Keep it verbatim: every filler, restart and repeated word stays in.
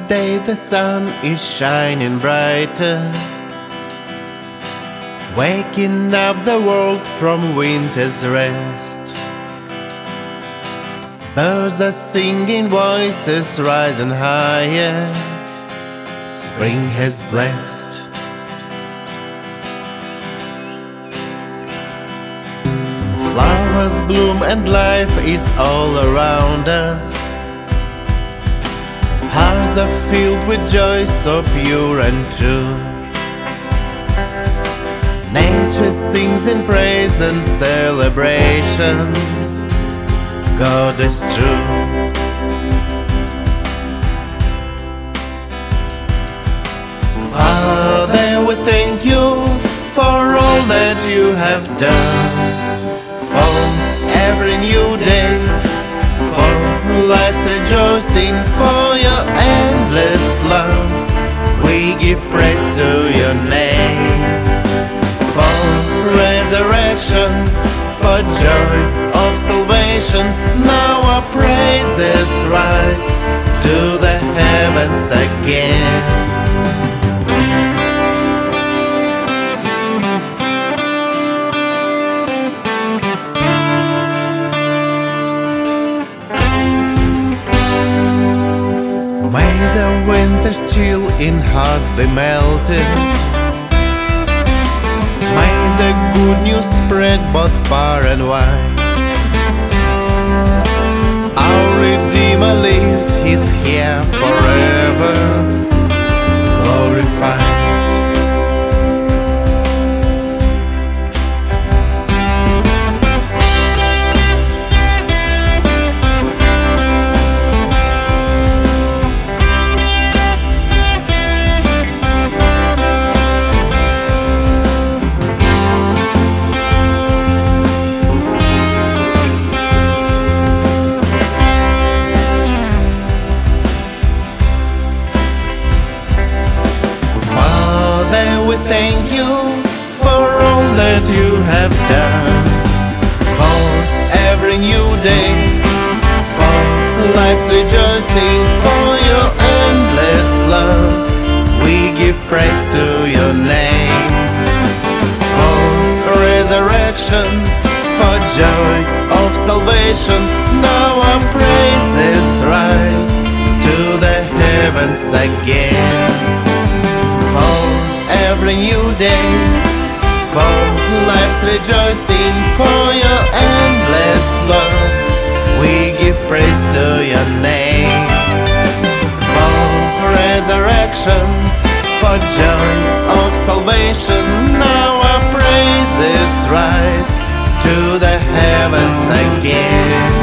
Today the sun is shining brighter, waking up the world from winter's rest. Birds are singing, voices rising higher. Spring has blessed. Flowers bloom and life is all around us. Hearts are filled with joy so pure and true. Nature sings in praise and celebration. God is true. Father, we thank you for all that you have done, for every new day, for life's rejoicing, for your endless love. We give praise to your name, for resurrection, for joy of salvation. Now our praises rise to the heavens again. May the winter's chill in hearts be melted. May the good news spread both far and wide. Our Redeemer lives, He's here forever, glorified. We thank you for all that you have done, for every new day, for life's rejoicing, for your endless love. We give praise to your name, for resurrection, for joy of salvation. Now our praises rise to the heavens again, for every new day, for life's rejoicing, for your endless love. We give praise to your name, for resurrection, for joy of salvation. Now our praises rise to the heavens again.